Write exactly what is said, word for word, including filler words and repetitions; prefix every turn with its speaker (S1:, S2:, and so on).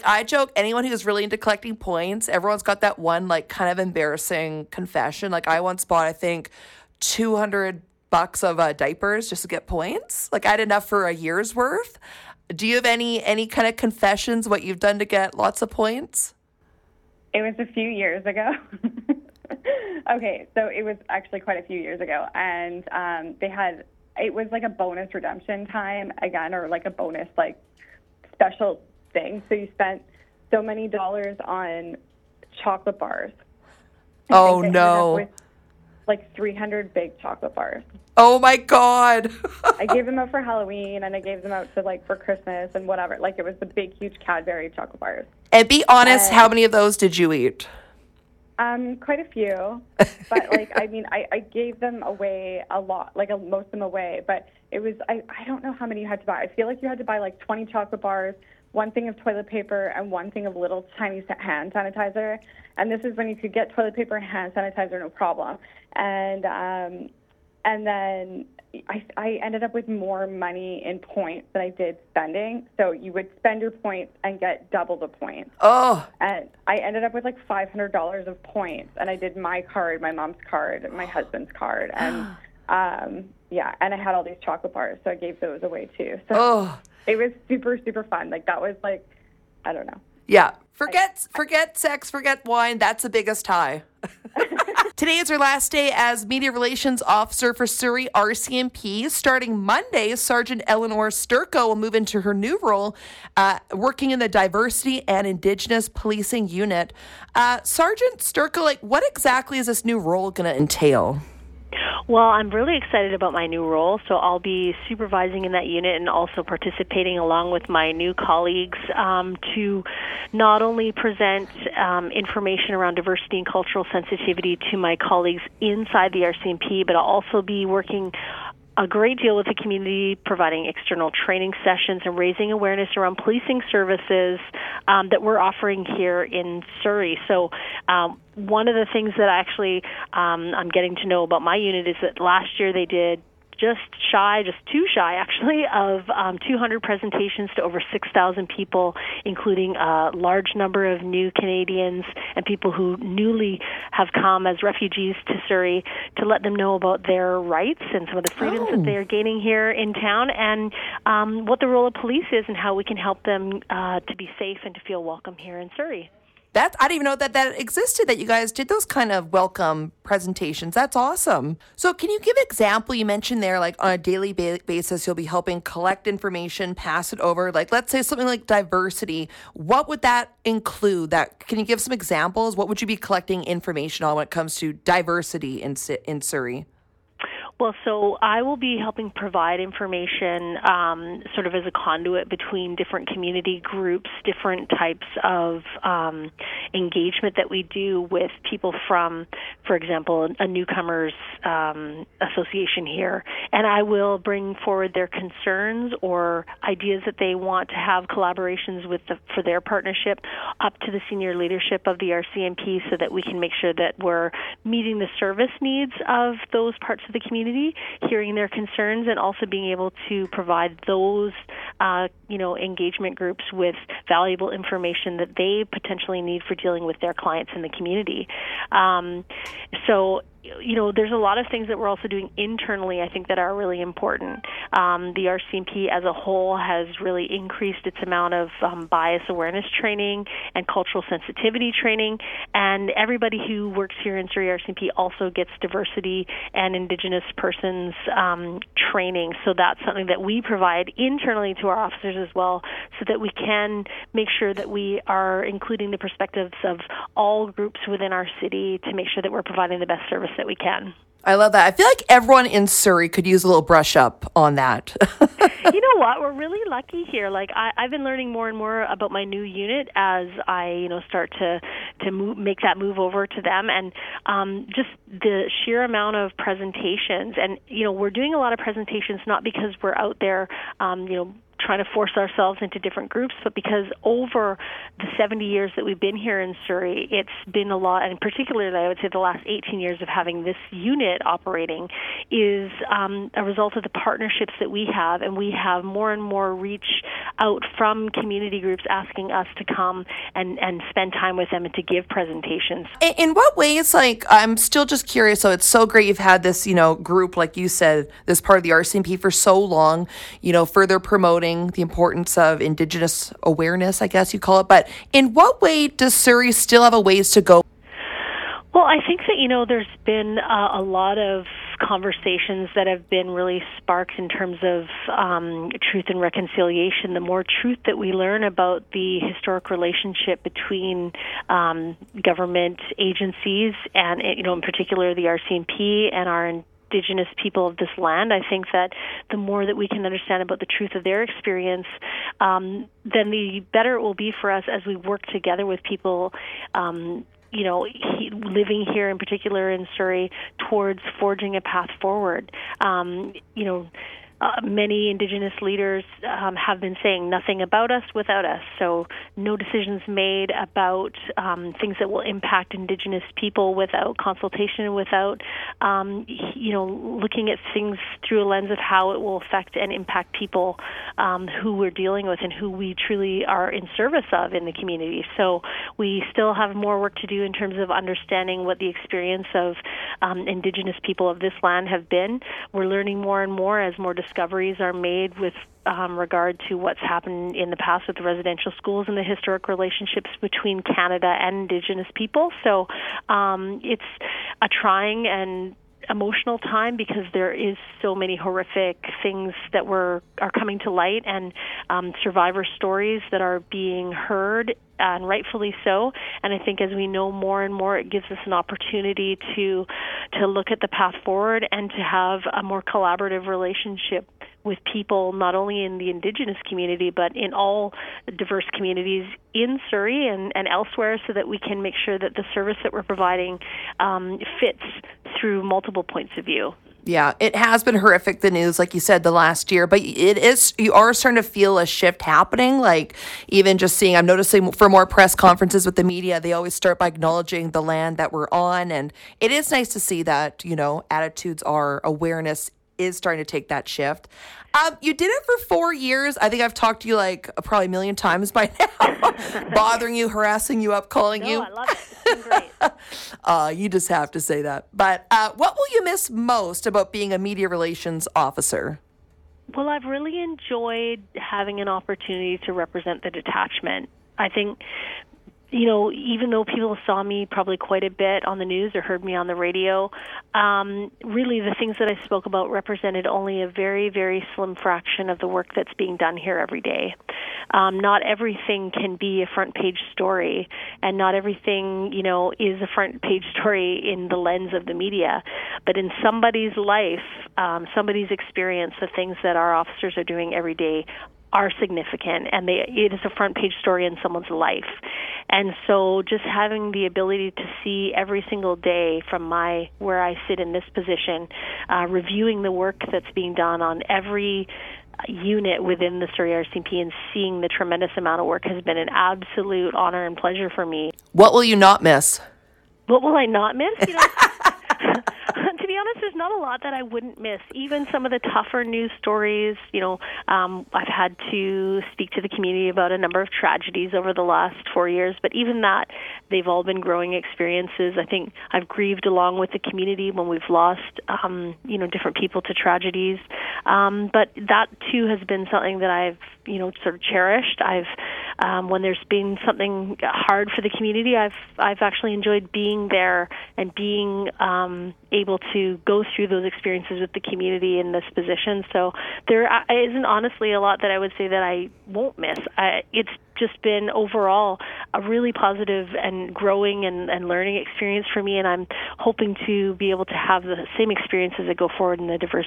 S1: I joke, anyone who's really into collecting points, everyone's got that one, like, kind of embarrassing confession. Like, I once bought, I think, two hundred bucks of uh, diapers just to get points. Like, I had enough for a year's worth. Do you have any any kind of confessions, what you've done to get lots of points?
S2: It was a few years ago. Okay, so it was actually quite a few years ago. And um, they had, it was like a bonus redemption time again, or like a bonus, like, special thing. So you spent so many dollars on chocolate bars. I
S1: Oh,
S2: think I ended
S1: no.
S2: up with like three hundred big chocolate bars.
S1: Oh, my God.
S2: I gave them out for Halloween, and I gave them out to, like, for Christmas and whatever. Like, it was the big, huge Cadbury chocolate bars.
S1: And be honest,
S2: And-
S1: how many of those did you eat?
S2: Um, quite a few, but like, I mean, I, I gave them away a lot, like a, most of them away, but it was, I, I don't know how many you had to buy. I feel like you had to buy like twenty chocolate bars, one thing of toilet paper, and one thing of little tiny sa- hand sanitizer. And this is when you could get toilet paper and hand sanitizer, no problem. And, um, and then I, I ended up with more money in points than I did spending. So you would spend your points and get double the points.
S1: Oh,
S2: And I ended up with like five hundred dollars of points. And I did my card, my mom's card, my husband's card. And um, yeah, and I had all these chocolate bars. So I gave those away too. So
S1: oh.
S2: it was super, super fun. Like that was like, I don't know.
S1: Yeah. Forget forget sex, forget wine. That's the biggest high. Today is her last day as Media Relations Officer for Surrey R C M P. Starting Monday, Sergeant Eleanor Sturko will move into her new role, uh, working in the Diversity and Indigenous Policing Unit. Uh, Sergeant Sturko, like, what exactly is this new role going to entail?
S3: Well, I'm really excited about my new role, so I'll be supervising in that unit and also participating along with my new colleagues um, to not only present um, information around diversity and cultural sensitivity to my colleagues inside the R C M P, but I'll also be working a great deal with the community, providing external training sessions and raising awareness around policing services um, that we're offering here in Surrey. So um, one of the things that actually um, I'm getting to know about my unit is that last year they did just shy, just too shy actually, of um, two hundred presentations to over six thousand people, including a large number of new Canadians and people who newly have come as refugees to Surrey, to let them know about their rights and some of the freedoms
S1: Oh.
S3: that they are gaining here in town, and um, what the role of police is and how we can help them uh, to be safe and to feel welcome here in Surrey.
S1: That I didn't even know that that existed, that you guys did those kind of welcome presentations. That's awesome. So can you give an example? You mentioned there, like, on a daily ba- basis, you'll be helping collect information, pass it over. Like, let's say something like diversity. What would that include? That Can you give some examples? What would you be collecting information on when it comes to diversity in, in Surrey?
S3: Well, so I will be helping provide information um, sort of as a conduit between different community groups, different types of um, engagement that we do with people from, for example, a newcomers um, association here. And I will bring forward their concerns or ideas that they want to have collaborations with the, for their partnership up to the senior leadership of the R C M P, so that we can make sure that we're meeting the service needs of those parts of the community, hearing their concerns, and also being able to provide those, uh, you know, engagement groups with valuable information that they potentially need for dealing with their clients in the community. Um, so, you know, there's a lot of things that we're also doing internally, I think, that are really important. Um, the R C M P as a whole has really increased its amount of um, bias awareness training and cultural sensitivity training, and everybody who works here in Surrey R C M P also gets diversity and Indigenous persons um, training. So that's something that we provide internally to our officers as well, so that we can make sure that we are including the perspectives of all groups within our city to make sure that we're providing the best service that we can.
S1: I love that. I feel like everyone in Surrey could use a little brush up on that.
S3: You know what? We're really lucky here. Like I, I've been learning more and more about my new unit as I, you know, start to to move, make that move over to them, and um, just the sheer amount of presentations. And you know, we're doing a lot of presentations not because we're out there, um, you know, trying to force ourselves into different groups, but because over the seventy years that we've been here in Surrey, it's been a lot, and particularly I would say the last eighteen years of having this unit operating is um, a result of the partnerships that we have, and we have more and more reach out from community groups asking us to come and, and spend time with them and to give presentations.
S1: In, in what ways, like, I'm still just curious, so it's so great you've had this, you know, group, like you said, this part of the R C M P for so long, you know, further promoting the importance of Indigenous awareness, I guess you call it, but in what way does Surrey still have a ways to go?
S3: Well, I think that, you know, there's been uh, a lot of conversations that have been really sparked in terms of um, truth and reconciliation. The more truth that we learn about the historic relationship between um, government agencies and, you know, in particular the R C M P and our Indigenous people of this land, I think that the more that we can understand about the truth of their experience, um, then the better it will be for us as we work together with people um, you know, he, living here in particular in Surrey towards forging a path forward. Um, you know, uh, many Indigenous leaders um, have been saying nothing about us without us. So no decisions made about um, things that will impact Indigenous people without consultation, without, um, you know, looking at things through a lens of how it will affect and impact people um, who we're dealing with and who we truly are in service of in the community. So we still have more work to do in terms of understanding what the experience of um, Indigenous people of this land have been. We're learning more and more as more discoveries are made with um, regard to what's happened in the past with the residential schools and the historic relationships between Canada and Indigenous people. So um, it's a trying and emotional time because there is so many horrific things that were are coming to light and um, survivor stories that are being heard, and rightfully so. And I think as we know more and more, it gives us an opportunity to to look at the path forward and to have a more collaborative relationship with people, not only in the Indigenous community, but in all diverse communities in Surrey and, and elsewhere, so that we can make sure that the service that we're providing um, fits through multiple points of view.
S1: Yeah, it has been horrific, the news, like you said, the last year, but it is, you are starting to feel a shift happening. Like, even just seeing, I'm noticing for more press conferences with the media, they always start by acknowledging the land that we're on. And it is nice to see that, you know, attitudes are, awareness is starting to take that shift. Um, you did it for four years. I think I've talked to you like probably a million times by now, bothering you, harassing you up, calling
S3: no,
S1: you.
S3: I love it. It's been great.
S1: uh, you just have to say that. But uh, what will you miss most about being a media relations officer?
S3: Well, I've really enjoyed having an opportunity to represent the detachment. I think, you know, even though people saw me probably quite a bit on the news or heard me on the radio, um, really the things that I spoke about represented only a very, very slim fraction of the work that's being done here every day. Um, not everything can be a front page story, and not everything, you know, is a front page story in the lens of the media. But in somebody's life, um, somebody's experience, the things that our officers are doing every day are significant, and they, it is a front page story in someone's life. And so just having the ability to see every single day from my where I sit in this position, uh, reviewing the work that's being done on every unit within the Surrey R C M P and seeing the tremendous amount of work has been an absolute honor and pleasure for me.
S1: What will you not miss?
S3: What will I not miss? You know, to be honest, there's not a lot that I wouldn't miss. Even some of the tougher news stories, you know, um, I've had to speak to the community about a number of tragedies over the last four years, but even that, they've all been growing experiences. I think I've grieved along with the community when we've lost, um, you know, different people to tragedies. Um, but that, too, has been something that I've, you know, sort of cherished. I've, um, when there's been something hard for the community, I've, I've actually enjoyed being there and being um, able to go through those experiences with the community in this position. So there isn't honestly a lot that I would say that I won't miss. I, it's just been overall a really positive and growing and, and learning experience for me, and I'm hoping to be able to have the same experience as I go forward in the diverse